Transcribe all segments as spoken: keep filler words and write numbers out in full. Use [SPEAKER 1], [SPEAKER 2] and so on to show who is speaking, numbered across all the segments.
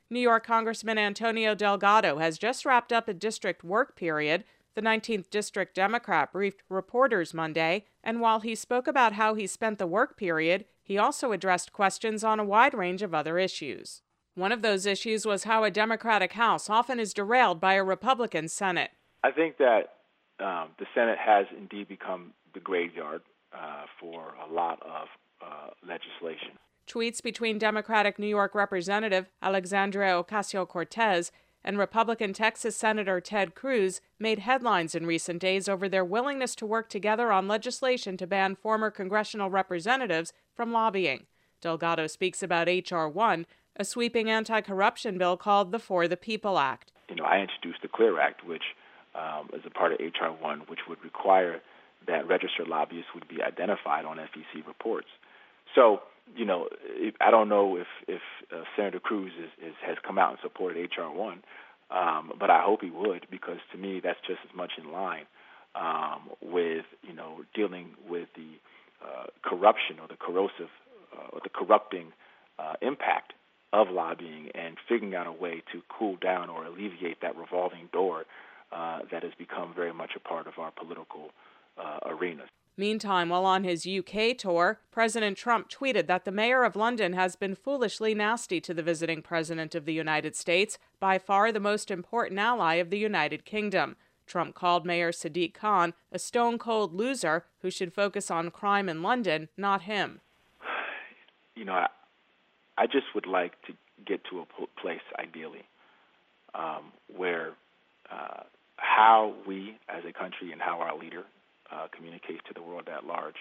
[SPEAKER 1] New York Congressman Antonio Delgado has just wrapped up a district work period. The nineteenth District Democrat briefed reporters Monday, and while he spoke about how he spent the work period, he also addressed questions on a wide range of other issues. One of those issues was how a Democratic House often is derailed by a Republican Senate.
[SPEAKER 2] I think that um, the Senate has indeed become the graveyard uh, for a lot of uh, legislation.
[SPEAKER 1] Tweets between Democratic New York Representative Alexandria Ocasio-Cortez and Republican Texas Senator Ted Cruz made headlines in recent days over their willingness to work together on legislation to ban former congressional representatives from lobbying. Delgado speaks about H R one, a sweeping anti-corruption bill called the For the People Act.
[SPEAKER 2] You know, I introduced the CLEAR Act, which um, is a part of H R one, which would require that registered lobbyists would be identified on F E C reports. So, you know, I don't know if, if uh, Senator Cruz is, is, has come out and supported H R one, um, but I hope he would, because to me that's just as much in line um, with, you know, dealing with the uh, corruption or the corrosive uh, or the corrupting uh, impact of lobbying and figuring out a way to cool down or alleviate that revolving door uh, that has become very much a part of our political uh, arena.
[SPEAKER 1] Meantime, while on his U K tour, President Trump tweeted that the mayor of London has been foolishly nasty to the visiting president of the United States, by far the most important ally of the United Kingdom. Trump called Mayor Sadiq Khan a stone-cold loser who should focus on crime in London, not him.
[SPEAKER 2] You know, I, I just would like to get to a place, ideally, um, where uh, how we as a country and how our leader Uh, communicates to the world at large,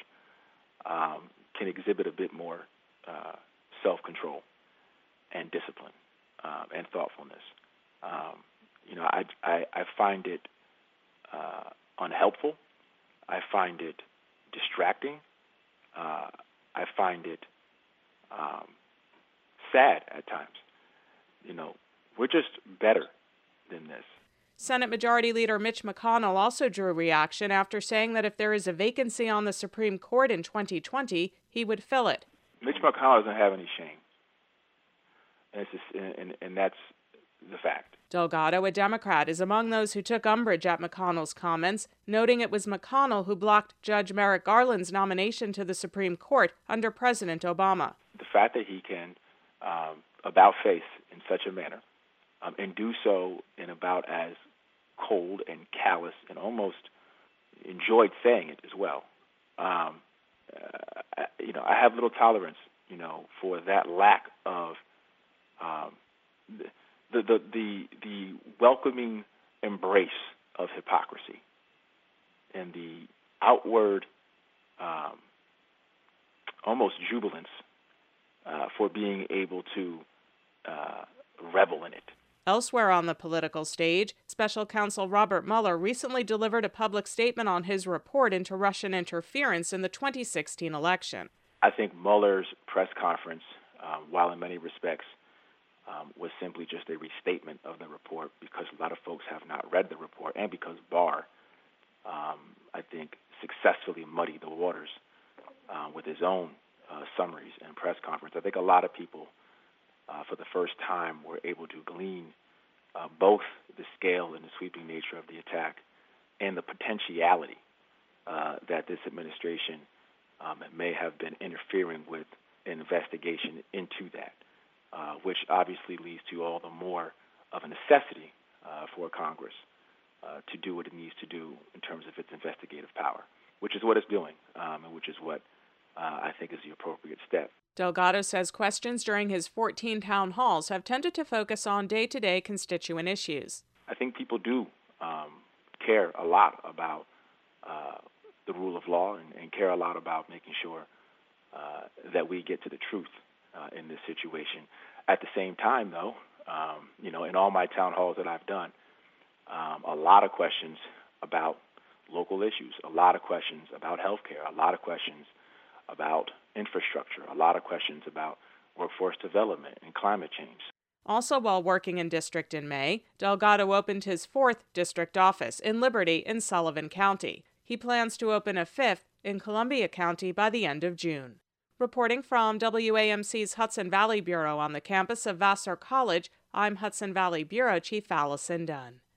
[SPEAKER 2] um, can exhibit a bit more uh, self-control and discipline um, and thoughtfulness. Um, you know, I, I, I find it uh, unhelpful. I find it distracting. Uh, I find it um, sad at times. You know, we're just better than this.
[SPEAKER 1] Senate Majority Leader Mitch McConnell also drew reaction after saying that if there is a vacancy on the Supreme Court in twenty twenty, he would fill it.
[SPEAKER 2] Mitch McConnell doesn't have any shame, and, it's just, and, and that's the fact.
[SPEAKER 1] Delgado, a Democrat, is among those who took umbrage at McConnell's comments, noting it was McConnell who blocked Judge Merrick Garland's nomination to the Supreme Court under President Obama.
[SPEAKER 2] The fact that he can um, about face in such a manner, Um, and do so in about as cold and callous and almost enjoyed saying it as well. Um, uh, you know, I have little tolerance, you know, for that lack of um, the, the the the welcoming embrace of hypocrisy and the outward um, almost jubilance uh, for being able to uh, revel in it.
[SPEAKER 1] Elsewhere on the political stage, Special Counsel Robert Mueller recently delivered a public statement on his report into Russian interference in the twenty sixteen election.
[SPEAKER 2] I think Mueller's press conference, um, while in many respects um, was simply just a restatement of the report, because a lot of folks have not read the report, and because Barr, um, I think, successfully muddied the waters uh, with his own uh, summaries and press conference. I think a lot of people Uh, for the first time, we're able to glean uh, both the scale and the sweeping nature of the attack and the potentiality uh, that this administration um, may have been interfering with an investigation into that, uh, which obviously leads to all the more of a necessity uh, for Congress uh, to do what it needs to do in terms of its investigative power, which is what it's doing, um, and which is what uh, I think is the appropriate step.
[SPEAKER 1] Delgado says questions during his fourteen town halls have tended to focus on day-to-day constituent issues.
[SPEAKER 2] I think people do um, care a lot about uh, the rule of law and, and care a lot about making sure uh, that we get to the truth uh, in this situation. At the same time, though, um, you know, in all my town halls that I've done, um, a lot of questions about local issues, a lot of questions about health care, a lot of questions about infrastructure, a lot of questions about workforce development and climate change.
[SPEAKER 1] Also, while working in district in May, Delgado opened his fourth district office in Liberty in Sullivan County. He plans to open a fifth in Columbia County by the end of June. Reporting from W A M C's Hudson Valley Bureau on the campus of Vassar College, I'm Hudson Valley Bureau Chief Allison Dunn.